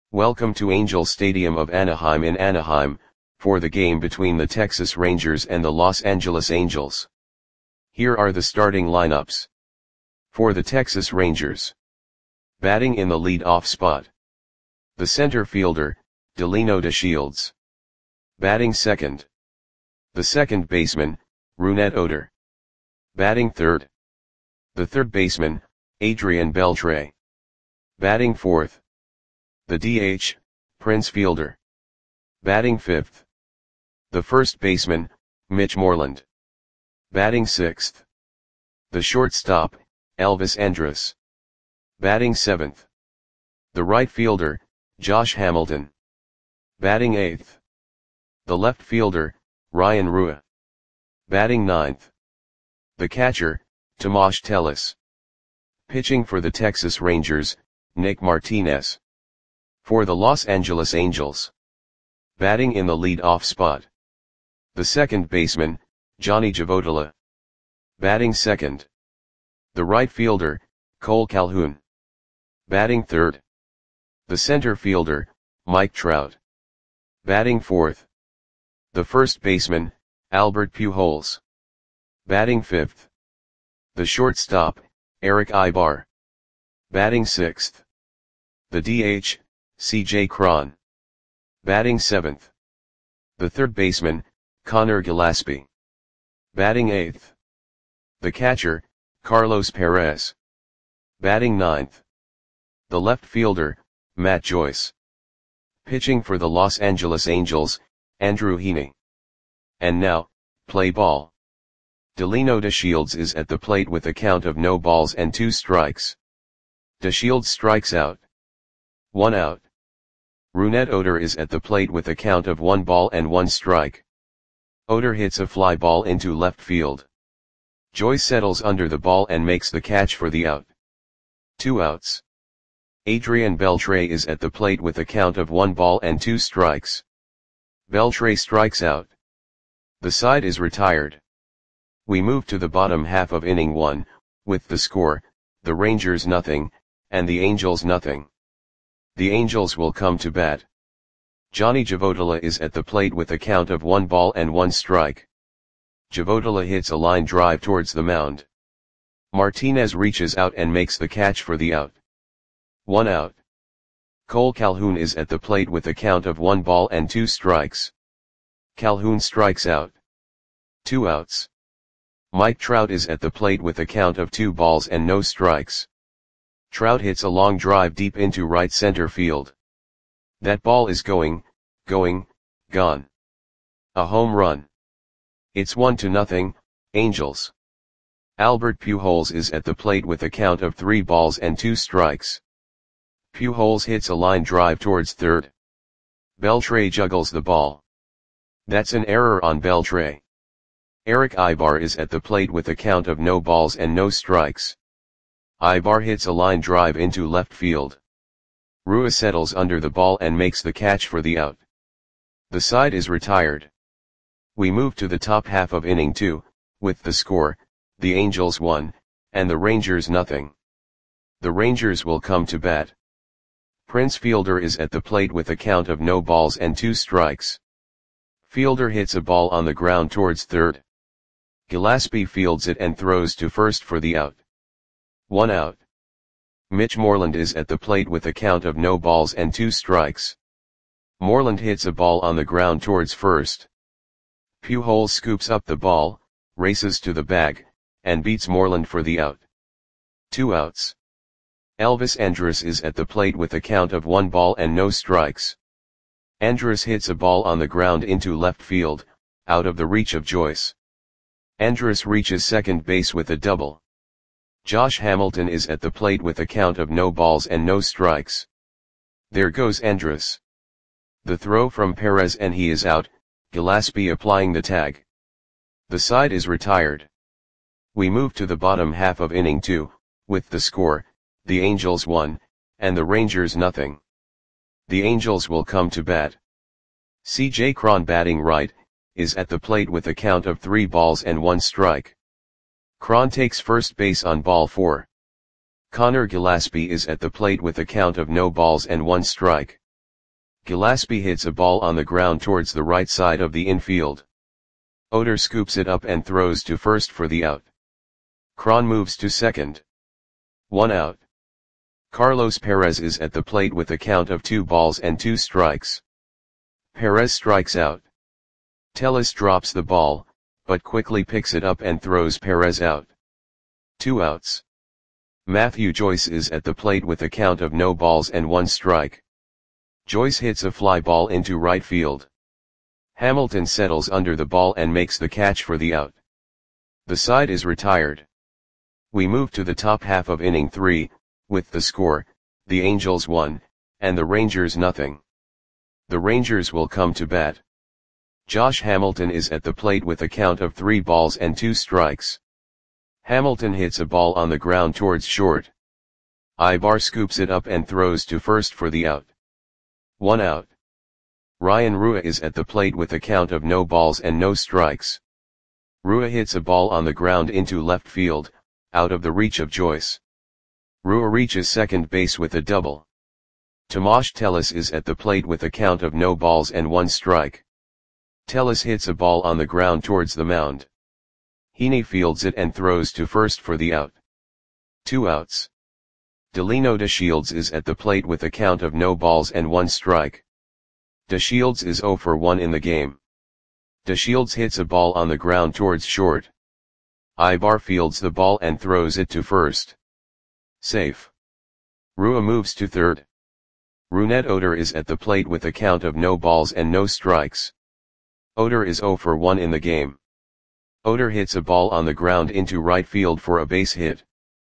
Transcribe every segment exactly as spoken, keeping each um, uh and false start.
Welcome to Angel Stadium of Anaheim in Anaheim, for the game between the Texas Rangers and the Los Angeles Angels. Here are the starting lineups. For the Texas Rangers. Batting in the lead-off spot. The center fielder, Delino DeShields. Batting second. The second baseman, Rougned Odor. Batting third. The third baseman, Adrian Beltre. Batting fourth. The D H, Prince Fielder. Batting fifth. The first baseman, Mitch Moreland. Batting sixth. The shortstop, Elvis Andrus. Batting seventh. The right fielder, Josh Hamilton. Batting eighth. The left fielder, Ryan Rua. Batting ninth. The catcher, Tomas Tellis. Pitching for the Texas Rangers, Nick Martinez. For the Los Angeles Angels. Batting in the lead-off spot. The second baseman, Johnny Javotila. Batting second. The right fielder, Cole Calhoun. Batting third. The center fielder, Mike Trout. Batting fourth. The first baseman, Albert Pujols. Batting fifth. The shortstop, Eric Aybar. Batting sixth. The D H, C J Cron. Batting seventh. The third baseman, Connor Gillaspie. Batting eighth. The catcher, Carlos Perez. Batting ninth. The left fielder, Matt Joyce. Pitching for the Los Angeles Angels, Andrew Heaney. And now, play ball. Delino DeShields is at the plate with a count of no balls and two strikes. DeShields strikes out. One out. Rougned Odor is at the plate with a count of one ball and one strike. Odor hits a fly ball into left field. Joyce settles under the ball and makes the catch for the out. Two outs. Adrian Beltre is at the plate with a count of one ball and two strikes. Beltre strikes out. The side is retired. We move to the bottom half of inning one, with the score, the Rangers nothing, and the Angels nothing. The Angels will come to bat. Johnny Javotila is at the plate with a count of one ball and one strike. Javotila hits a line drive towards the mound. Martinez reaches out and makes the catch for the out. One out. Cole Calhoun is at the plate with a count of one ball and two strikes. Calhoun strikes out. Two outs. Mike Trout is at the plate with a count of two balls and no strikes. Trout hits a long drive deep into right center field. That ball is going, going, gone. A home run. It's one to nothing, Angels. Albert Pujols is at the plate with a count of three balls and two strikes. Pujols hits a line drive towards third. Beltre juggles the ball. That's an error on Beltre. Eric Aybar is at the plate with a count of no balls and no strikes. Aybar hits a line drive into left field. Rua settles under the ball and makes the catch for the out. The side is retired. We move to the top half of inning two, with the score, the Angels one, and the Rangers nothing. The Rangers will come to bat. Prince Fielder is at the plate with a count of no balls and two strikes. Fielder hits a ball on the ground towards third. Gillaspie fields it and throws to first for the out. One out. Mitch Moreland is at the plate with a count of no balls and two strikes. Moreland hits a ball on the ground towards first. Pujols scoops up the ball, races to the bag, and beats Moreland for the out. Two outs. Elvis Andrus is at the plate with a count of one ball and no strikes. Andrus hits a ball on the ground into left field, out of the reach of Joyce. Andrus reaches second base with a double. Josh Hamilton is at the plate with a count of no balls and no strikes. There goes Andrus. The throw from Perez and he is out, Gillaspie applying the tag. The side is retired. We move to the bottom half of inning two, with the score, the Angels one, and the Rangers nothing. The Angels will come to bat. C J Cron batting right, is at the plate with a count of three balls and one strike. Cron takes first base on ball four. Connor Gillaspie is at the plate with a count of no balls and one strike. Gillespie hits a ball on the ground towards the right side of the infield. Oder scoops it up and throws to first for the out. Cron moves to second. One out. Carlos Perez is at the plate with a count of two balls and two strikes. Perez strikes out. Tellez drops the ball, but quickly picks it up and throws Perez out. Two outs. Matthew Joyce is at the plate with a count of no balls and one strike. Joyce hits a fly ball into right field. Hamilton settles under the ball and makes the catch for the out. The side is retired. We move to the top half of inning three, with the score, the Angels one, and the Rangers nothing. The Rangers will come to bat. Josh Hamilton is at the plate with a count of three balls and two strikes. Hamilton hits a ball on the ground towards short. Ibar scoops it up and throws to first for the out. One out. Ryan Rua is at the plate with a count of no balls and no strikes. Rua hits a ball on the ground into left field, out of the reach of Joyce. Rua reaches second base with a double. Tomas Tellez is at the plate with a count of no balls and one strike. Tellez hits a ball on the ground towards the mound. Heaney fields it and throws to first for the out. Two outs. Delino DeShields is at the plate with a count of no balls and one strike. DeShields is zero for one in the game. DeShields hits a ball on the ground towards short. Ibar fields the ball and throws it to first. Safe. Rua moves to third. Rougned Odor is at the plate with a count of no balls and no strikes. Odor is zero for one in the game. Odor hits a ball on the ground into right field for a base hit.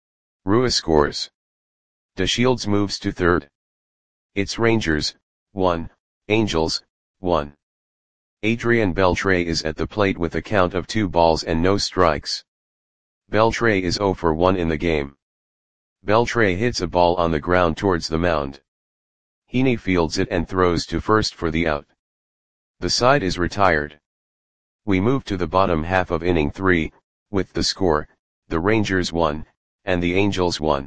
Rua scores. DeShields moves to third. It's Rangers, one, Angels, one. Adrian Beltre is at the plate with a count of two balls and no strikes. Beltre is zero for one in the game. Beltre hits a ball on the ground towards the mound. Heaney fields it and throws to first for the out. The side is retired. We move to the bottom half of inning three, with the score, the Rangers one, and the Angels one.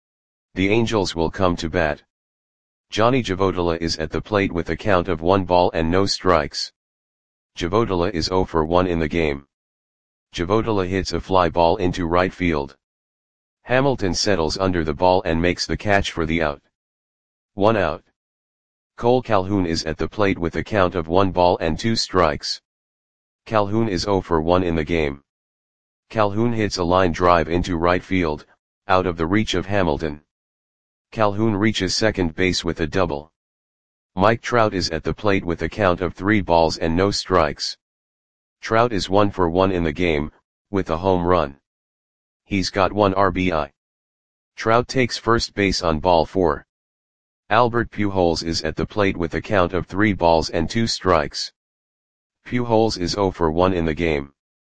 The Angels will come to bat. Johnny Javodala is at the plate with a count of one ball and no strikes. Javodala is zero for one in the game. Javodala hits a fly ball into right field. Hamilton settles under the ball and makes the catch for the out. One out. Cole Calhoun is at the plate with a count of one ball and two strikes. Calhoun is zero for one in the game. Calhoun hits a line drive into right field, out of the reach of Hamilton. Calhoun reaches second base with a double. Mike Trout is at the plate with a count of three balls and no strikes. Trout is one for one in the game, with a home run. He's got one R B I. Trout takes first base on ball four. Albert Pujols is at the plate with a count of three balls and two strikes. Pujols is zero for one in the game.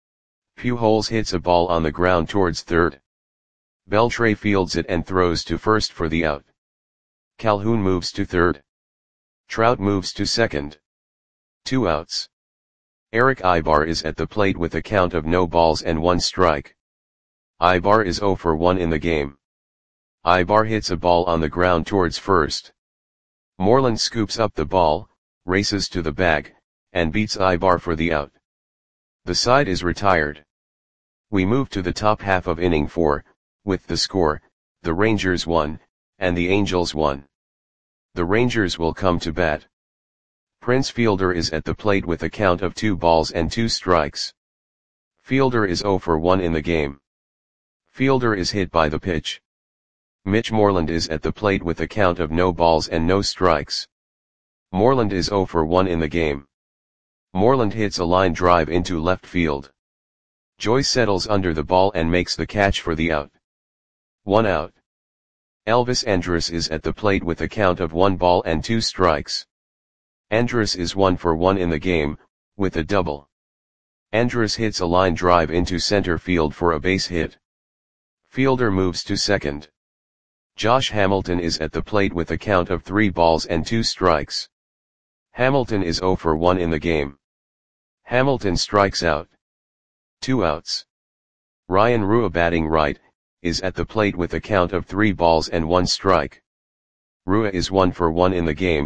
Pujols hits a ball on the ground towards third. Beltre fields it and throws to first for the out. Calhoun moves to third. Trout moves to second. Two outs. Eric Ibar is at the plate with a count of no balls and one strike. Ibar is zero for one in the game. Ibar hits a ball on the ground towards first. Moreland scoops up the ball, races to the bag, and beats Ibar for the out. The side is retired. We move to the top half of inning four, with the score, the Rangers one, and the Angels one. The Rangers will come to bat. Prince Fielder is at the plate with a count of two balls and two strikes. Fielder is zero for one in the game. Fielder is hit by the pitch. Mitch Moreland is at the plate with a count of no balls and no strikes. Moreland is zero for one in the game. Moreland hits a line drive into left field. Joyce settles under the ball and makes the catch for the out. One out. Elvis Andrus is at the plate with a count of one ball and two strikes. Andrus is one for one in the game, with a double. Andrus hits a line drive into center field for a base hit. Fielder moves to second. Josh Hamilton is at the plate with a count of three balls and two strikes. Hamilton is zero for one in the game. Hamilton strikes out. Two outs. Ryan Rua, batting right, is at the plate with a count of three balls and one strike. Rua is one for one in the game,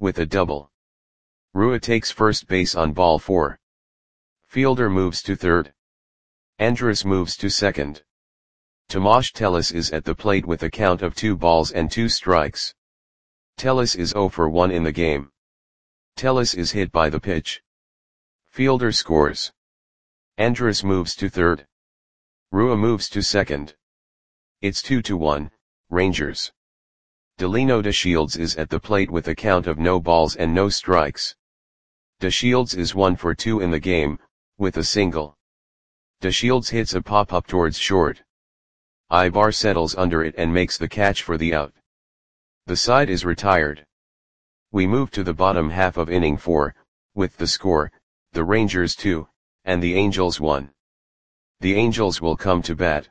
with a double. Rua takes first base on ball four. Fielder moves to third. Andrus moves to second. Tomasz Tellis is at the plate with a count of two balls and two strikes. Tellis is zero for one in the game. Tellis is hit by the pitch. Fielder scores. Andrus moves to third. Rua moves to second. It's two to one, Rangers. Delino DeShields is at the plate with a count of no balls and no strikes. DeShields is one for two in the game, with a single. DeShields hits a pop-up towards short. Ibar settles under it and makes the catch for the out. The side is retired. We move to the bottom half of inning four, with the score, the Rangers two, and the Angels one. The Angels will come to bat.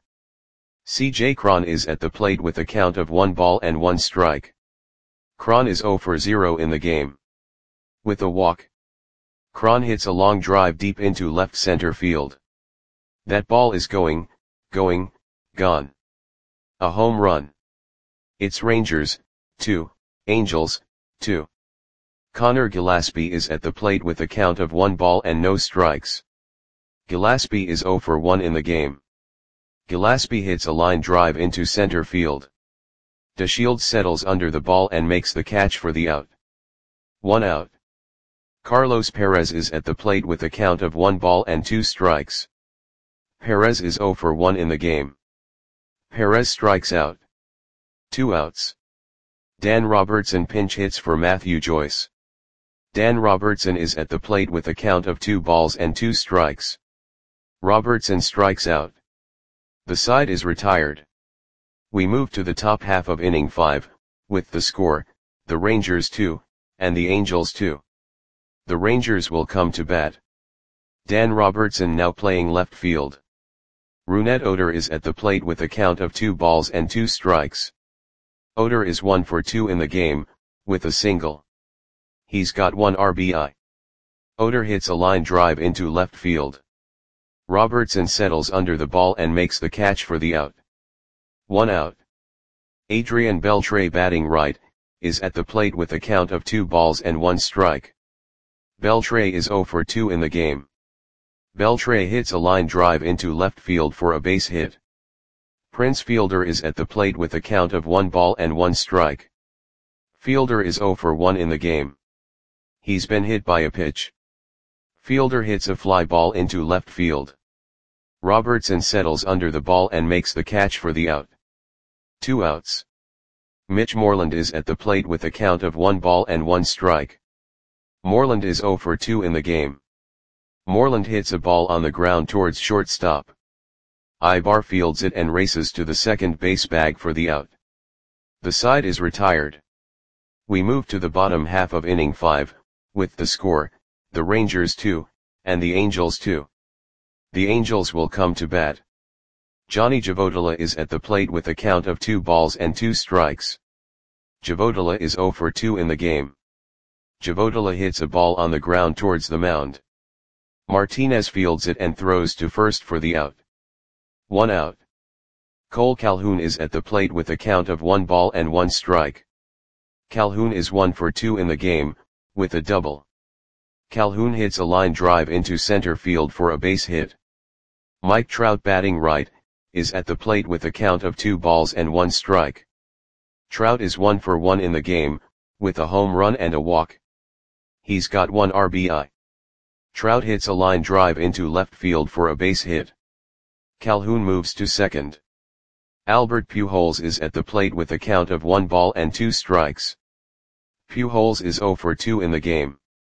C J Cron is at the plate with a count of one ball and one strike. Cron is zero for zero in the game. With a walk, Cron hits a long drive deep into left center field. That ball is going, going, gone. A home run. It's Rangers, two, Angels, two. Connor Gillaspie is at the plate with a count of one ball and no strikes. Gillaspie is zero for one in the game. Gillaspie hits a line drive into center field. DeShields settles under the ball and makes the catch for the out. One out. Carlos Perez is at the plate with a count of one ball and two strikes. Perez is zero for one in the game. Perez strikes out. Two outs. Dan Robertson pinch hits for Matthew Joyce. Dan Robertson is at the plate with a count of two balls and two strikes. Robertson strikes out. The side is retired. We move to the top half of inning five, with the score, the Rangers two, and the Angels two. The Rangers will come to bat. Dan Robertson now playing left field. Rougned Odor is at the plate with a count of two balls and two strikes. Odor is one for two in the game, with a single. He's got one R B I. Odor hits a line drive into left field. Robertson settles under the ball and makes the catch for the out. One out. Adrian Beltre batting right, is at the plate with a count of two balls and one strike. Beltre is zero for two in the game. Beltre hits a line drive into left field for a base hit. Prince Fielder is at the plate with a count of one ball and one strike. Fielder is zero for one in the game. He's been hit by a pitch. Fielder hits a fly ball into left field. Robertson settles under the ball and makes the catch for the out. Two outs. Mitch Moreland is at the plate with a count of one ball and one strike. Moreland is zero for two in the game. Moreland hits a ball on the ground towards shortstop. Ibar fields it and races to the second base bag for the out. The side is retired. We move to the bottom half of inning five, with the score, the Rangers two, and the Angels two. The Angels will come to bat. Johnny Javodala is at the plate with a count of two balls and two strikes. Javodala is zero for two in the game. Javodala hits a ball on the ground towards the mound. Martinez fields it and throws to first for the out. One out. Cole Calhoun is at the plate with a count of one ball and one strike. Calhoun is one for two in the game, with a double. Calhoun hits a line drive into center field for a base hit. Mike Trout batting right, is at the plate with a count of two balls and one strike. Trout is one for one in the game, with a home run and a walk. He's got one R B I. Trout hits a line drive into left field for a base hit. Calhoun moves to second. Albert Pujols is at the plate with a count of one ball and two strikes. Pujols is zero for two in the game.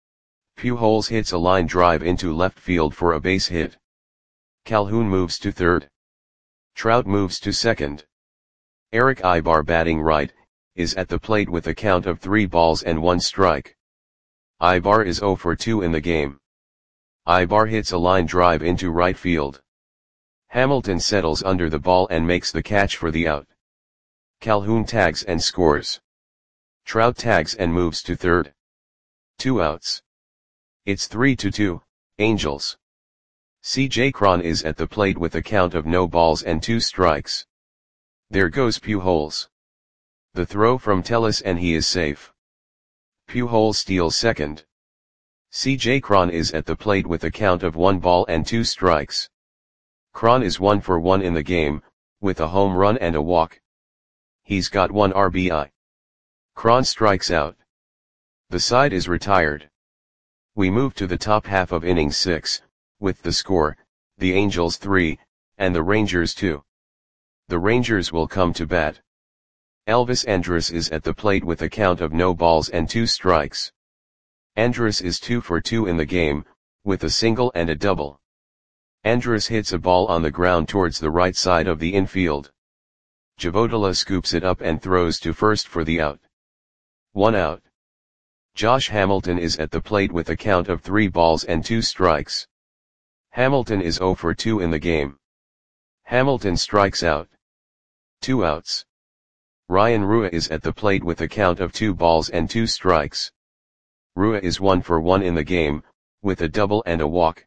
Pujols hits a line drive into left field for a base hit. Calhoun moves to third. Trout moves to second. Eric Ibar batting right, is at the plate with a count of three balls and one strike. Ibar is zero for two in the game. Ibar hits a line drive into right field. Hamilton settles under the ball and makes the catch for the out. Calhoun tags and scores. Trout tags and moves to third. Two outs. It's three to two, Angels. C J Cron is at the plate with a count of no balls and two strikes. There goes Pujols. The throw from Tellis and he is safe. Pujols steals second. C J Cron is at the plate with a count of one ball and two strikes. Cron is one for one in the game, with a home run and a walk. He's got one R B I. Cron strikes out. The side is retired. We move to the top half of inning six, with the score, the Angels three, and the Rangers two. The Rangers will come to bat. Elvis Andrus is at the plate with a count of no balls and two strikes. Andrus is two for two in the game, with a single and a double. Andrus hits a ball on the ground towards the right side of the infield. Javodala scoops it up and throws to first for the out. One out. Josh Hamilton is at the plate with a count of three balls and two strikes. Hamilton is zero for two in the game. Hamilton strikes out. Two outs. Ryan Rua is at the plate with a count of two balls and two strikes. Rua is one for one in the game, with a double and a walk.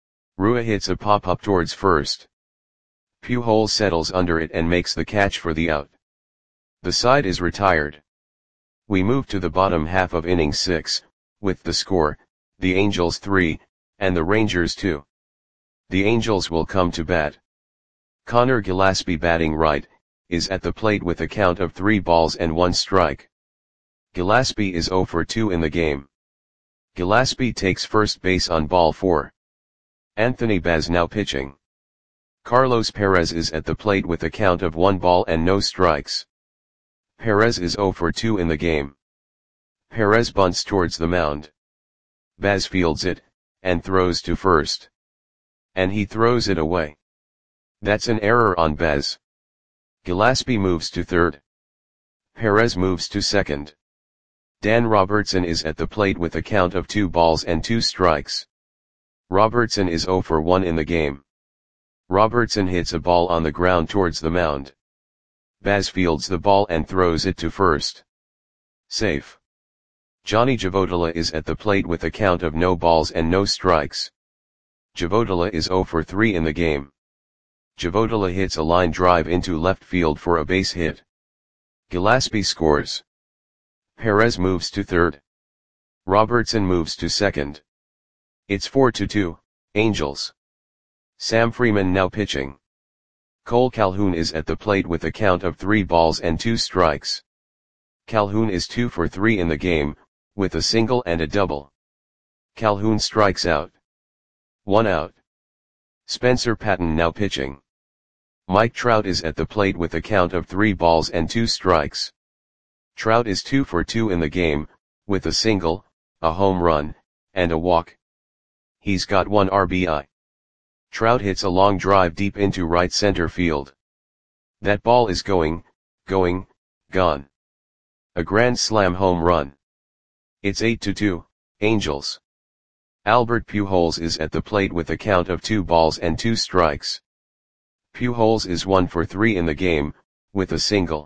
Rua hits a pop-up towards first. Pujols settles under it and makes the catch for the out. The side is retired. We move to the bottom half of inning six, with the score, the Angels three, and the Rangers two. The Angels will come to bat. Connor Gillaspie, batting right, is at the plate with a count of three balls and one strike. Gillaspie is zero for two in the game. Gillaspie takes first base on ball four. Anthony Baz now pitching. Carlos Perez is at the plate with a count of one ball and no strikes. Perez is zero for two in the game. Perez bunts towards the mound. Baz fields it, and throws to first. And he throws it away. That's an error on Baz. Gillaspie moves to third. Perez moves to second. Dan Robertson is at the plate with a count of two balls and two strikes. Robertson is zero for one in the game. Robertson hits a ball on the ground towards the mound. Baz fields the ball and throws it to first. Safe. Johnny Javodala is at the plate with a count of no balls and no strikes. Javodala is zero for three in the game. Javodala hits a line drive into left field for a base hit. Gillaspie scores. Perez moves to third. Robertson moves to second. It's four to two, Angels. Sam Freeman now pitching. Cole Calhoun is at the plate with a count of three balls and two strikes. Calhoun is two for three in the game, with a single and a double. Calhoun strikes out. One out. Spencer Patton now pitching. Mike Trout is at the plate with a count of three balls and two strikes. Trout is two for two in the game, with a single, a home run, and a walk. He's got one R B I. Trout hits a long drive deep into right center field. That ball is going, going, gone. A grand slam home run. It's eight to two, Angels. Albert Pujols is at the plate with a count of two balls and two strikes. Pujols is one for three in the game, with a single.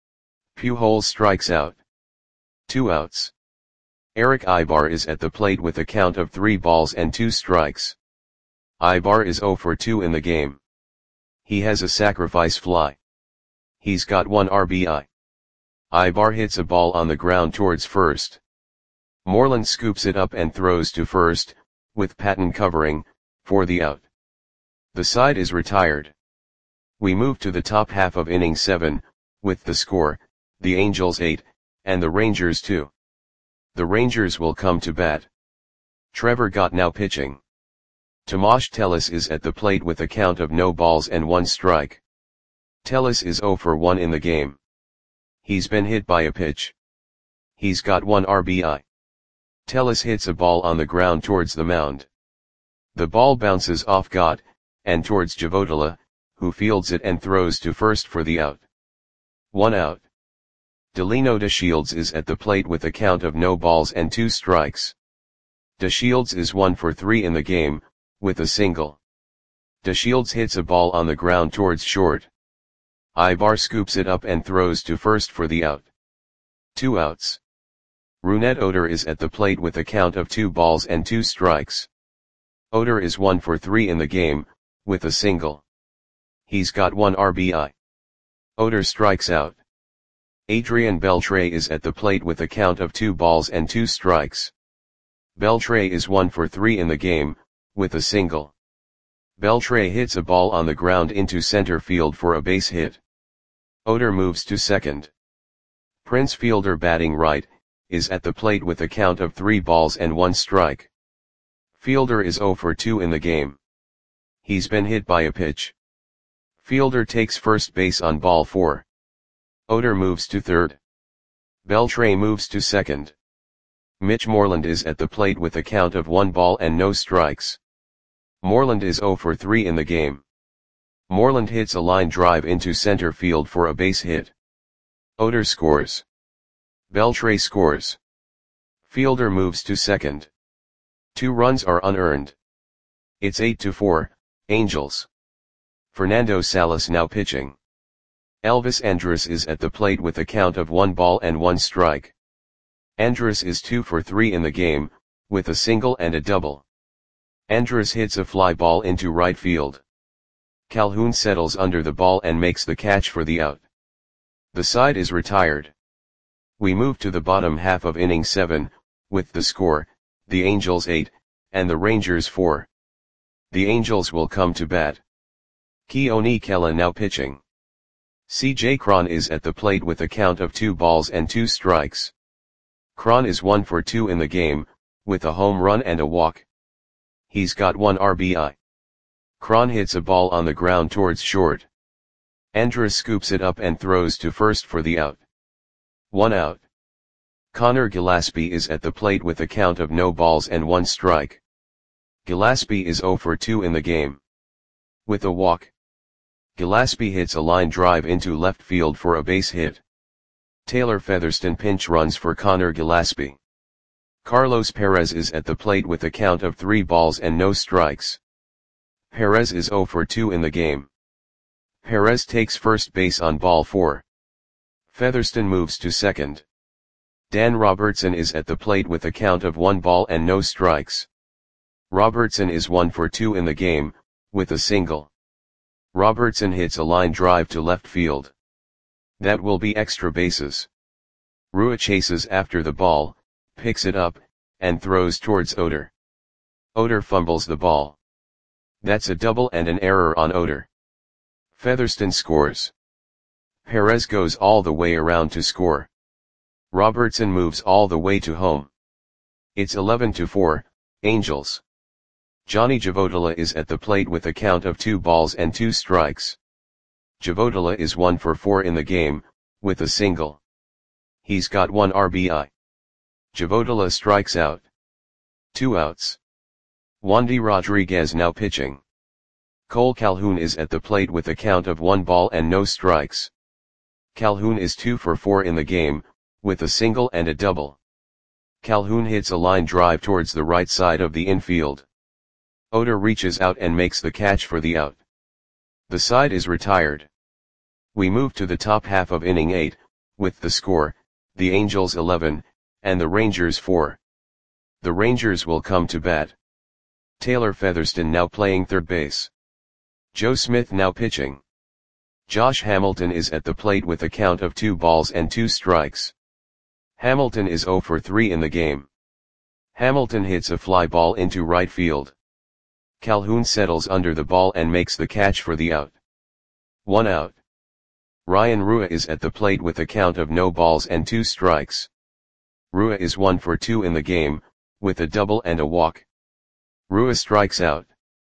Pujols strikes out. Two outs. Eric Aybar is at the plate with a count of three balls and two strikes. Aybar is zero for two in the game. He has a sacrifice fly. He's got one R B I. Aybar hits a ball on the ground towards first. Moreland scoops it up and throws to first, with Patton covering, for the out. The side is retired. We move to the top half of inning seven, with the score, the Angels eight, and the Rangers two. The Rangers will come to bat. Trevor Gott now pitching. Tomas Tellis is at the plate with a count of no balls and one strike. Tellis is zero for one in the game. He's been hit by a pitch. He's got one R B I. Tellis hits a ball on the ground towards the mound. The ball bounces off Gott, and towards Javodala, who fields it and throws to first for the out. One out. Delino DeShields is at the plate with a count of no balls and two strikes. DeShields is one for three in the game, with a single. DeShields hits a ball on the ground towards short. Aybar scoops it up and throws to first for the out. Two outs. Rougned Odor is at the plate with a count of two balls and two strikes. Odor is one for three in the game, with a single. He's got one R B I. Odor strikes out. Adrian Beltre is at the plate with a count of two balls and two strikes. Beltre is one for three in the game, with a single. Beltre hits a ball on the ground into center field for a base hit. Oder moves to second. Prince Fielder, batting right, is at the plate with a count of three balls and one strike. Fielder is zero for two in the game. He's been hit by a pitch. Fielder takes first base on ball four. Oder moves to third. Beltre moves to second. Mitch Moreland is at the plate with a count of one ball and no strikes. Moreland is zero for three in the game. Moreland hits a line drive into center field for a base hit. Oder scores. Beltre scores. Fielder moves to second. Two runs are unearned. It's eight to four, Angels. Fernando Salas now pitching. Elvis Andrus is at the plate with a count of one ball and one strike. Andrus is two for three in the game, with a single and a double. Andrus hits a fly ball into right field. Calhoun settles under the ball and makes the catch for the out. The side is retired. We move to the bottom half of inning seven, with the score, the Angels eight, and the Rangers four. The Angels will come to bat. Keone Kela now pitching. C J Cron is at the plate with a count of two balls and two strikes. Cron is one for two in the game, with a home run and a walk. He's got one R B I. Cron hits a ball on the ground towards short. Andrus scoops it up and throws to first for the out. One out. Connor Gillaspie is at the plate with a count of no balls and one strike. Gillaspie is zero for two in the game. With a walk. Gillaspie hits a line drive into left field for a base hit. Taylor Featherston pinch runs for Connor Gillaspie. Carlos Perez is at the plate with a count of three balls and no strikes. Perez is zero for two in the game. Perez takes first base on ball four. Featherston moves to second. Dan Robertson is at the plate with a count of one ball and no strikes. Robertson is one for two in the game, with a single. Robertson hits a line drive to left field. That will be extra bases. Rua chases after the ball, picks it up, and throws towards Oder. Oder fumbles the ball. That's a double and an error on Oder. Featherston scores. Perez goes all the way around to score. Robertson moves all the way to home. It's eleven to four, Angels. Johnny Javodala is at the plate with a count of two balls and two strikes. Javodala is one for four in the game, with a single. He's got one R B I. Javodala strikes out. Two outs. Wandy Rodriguez now pitching. Cole Calhoun is at the plate with a count of one ball and no strikes. Calhoun is two for four in the game, with a single and a double. Calhoun hits a line drive towards the right side of the infield. Oder reaches out and makes the catch for the out. The side is retired. We move to the top half of inning eight, with the score, the Angels eleven, and the Rangers four. The Rangers will come to bat. Taylor Featherston now playing third base. Joe Smith now pitching. Josh Hamilton is at the plate with a count of two balls and two strikes. Hamilton is zero for three in the game. Hamilton hits a fly ball into right field. Calhoun settles under the ball and makes the catch for the out. One out. Ryan Rua is at the plate with a count of no balls and two strikes. Rua is one for two in the game, with a double and a walk. Rua strikes out.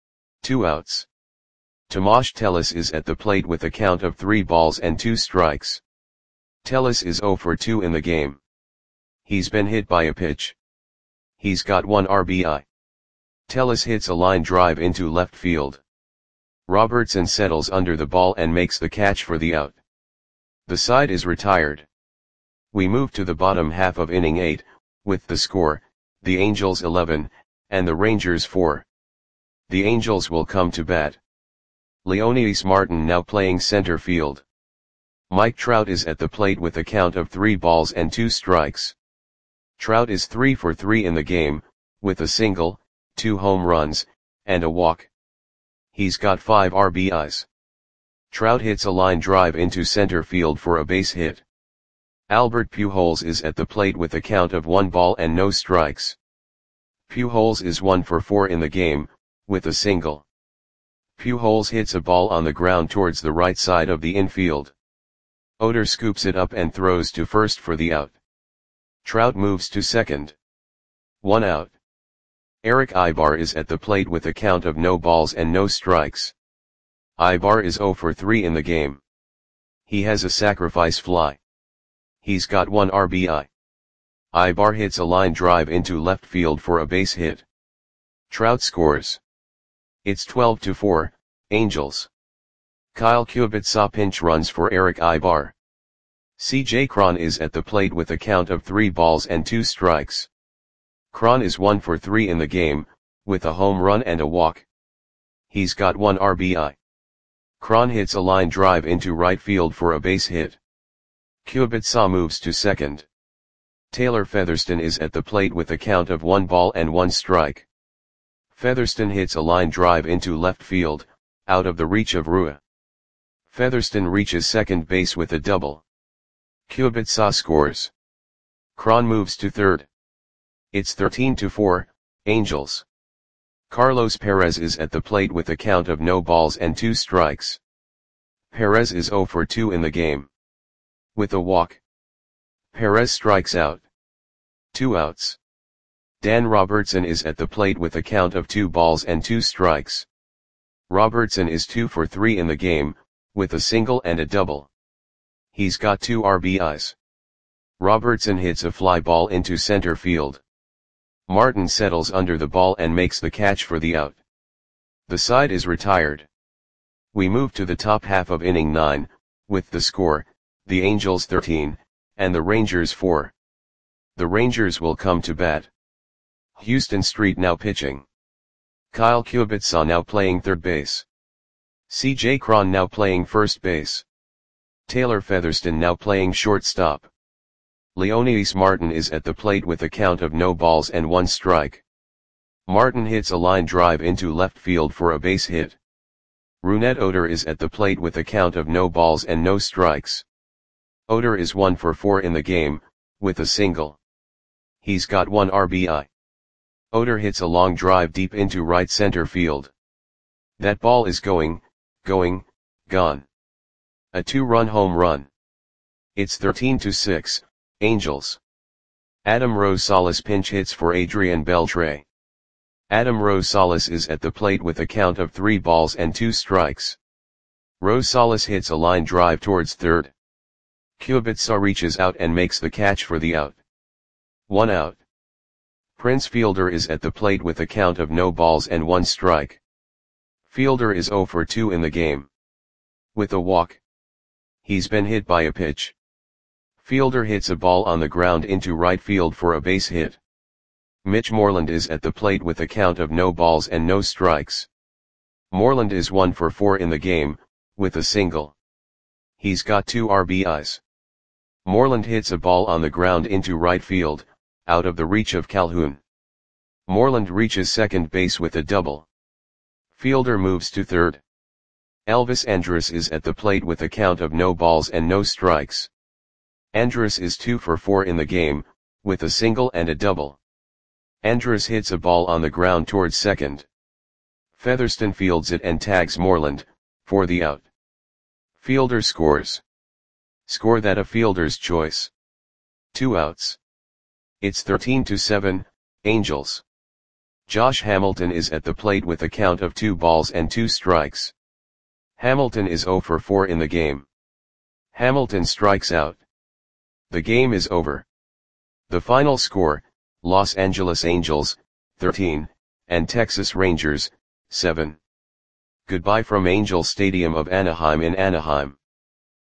Two outs. Tomasz Tellis is at the plate with a count of three balls and two strikes. Tellis is zero for two in the game. He's been hit by a pitch. He's got one R B I. Tellis hits a line drive into left field. Robertson settles under the ball and makes the catch for the out. The side is retired. We move to the bottom half of inning eight, with the score, the Angels eleven, and the Rangers four. The Angels will come to bat. Leonidas Martin now playing center field. Mike Trout is at the plate with a count of three balls and two strikes. Trout is three for three in the game, with a single, two home runs, and a walk. He's got five R B Is. Trout hits a line drive into center field for a base hit. Albert Pujols is at the plate with a count of one ball and no strikes. Pujols is one for four in the game, with a single. Pujols hits a ball on the ground towards the right side of the infield. Oder scoops it up and throws to first for the out. Trout moves to second. One out. Erick Aybar is at the plate with a count of no balls and no strikes. Aybar is zero for three in the game. He has a sacrifice fly. He's got one R B I. Aybar hits a line drive into left field for a base hit. Trout scores. It's twelve to four, Angels. Kyle Kubica pinch runs for Erick Aybar. C J Cron is at the plate with a count of three balls and two strikes. Cron is one for three in the game, with a home run and a walk. He's got one R B I. Cron hits a line drive into right field for a base hit. Kubica moves to second. Taylor Featherston is at the plate with a count of one ball and one strike. Featherston hits a line drive into left field, out of the reach of Rua. Featherston reaches second base with a double. Kubica scores. Cron moves to third. It's thirteen to four, Angels. Carlos Perez is at the plate with a count of no balls and two strikes. Perez is zero for two in the game. With a walk. Perez strikes out. Two outs. Dan Robertson is at the plate with a count of two balls and two strikes. Robertson is two for three in the game, with a single and a double. He's got two R B Is. Robertson hits a fly ball into center field. Martin settles under the ball and makes the catch for the out. The side is retired. We move to the top half of inning nine, with the score, the Angels thirteen, and the Rangers four. The Rangers will come to bat. Houston Street now pitching. Kyle Kubica now playing third base. C J Cron now playing first base. Taylor Featherston now playing shortstop. Leonidas Martin is at the plate with a count of no balls and one strike. Martin hits a line drive into left field for a base hit. Rougned Odor is at the plate with a count of no balls and no strikes. Odor is one for four in the game, with a single. He's got one R B I. Odor hits a long drive deep into right center field. That ball is going, going, gone. A two-run home run. It's thirteen to six, Angels. Adam Rosales pinch hits for Adrian Beltre. Adam Rosales is at the plate with a count of three balls and two strikes. Rosales hits a line drive towards third. Kubica reaches out and makes the catch for the out. One out. Prince Fielder is at the plate with a count of no balls and one strike. Fielder is zero for two in the game. With a walk. He's been hit by a pitch. Fielder hits a ball on the ground into right field for a base hit. Mitch Moreland is at the plate with a count of no balls and no strikes. Moreland is one for four in the game, with a single. He's got two R B Is. Moreland hits a ball on the ground into right field, out of the reach of Calhoun. Moreland reaches second base with a double. Fielder moves to third. Elvis Andrus is at the plate with a count of no balls and no strikes. Andrus is two for four in the game, with a single and a double. Andrus hits a ball on the ground towards second. Featherston fields it and tags Moreland, for the out. Fielder scores. Score that a fielder's choice. Two outs. It's thirteen to seven, Angels. Josh Hamilton is at the plate with a count of two balls and two strikes. Hamilton is zero for four in the game. Hamilton strikes out. The game is over. The final score, Los Angeles Angels, thirteen, and Texas Rangers, seven. Goodbye from Angel Stadium of Anaheim in Anaheim.